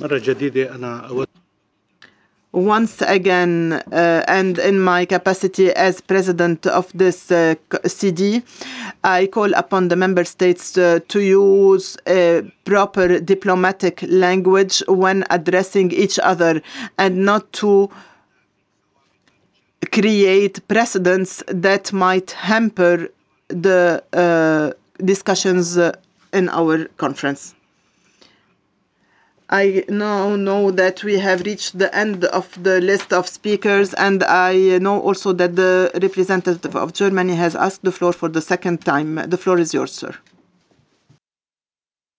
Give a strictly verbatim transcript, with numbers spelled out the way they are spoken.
مرة جديدة أنا أود Once again, uh, and in my capacity as president of this uh, C D, I call upon the member states uh, to use uh, proper diplomatic language when addressing each other and not to create precedents that might hamper the uh, discussions uh, in our conference. I now know that we have reached the end of the list of speakers, and I know also that the representative of Germany has asked the floor for the second time. The floor is yours, sir.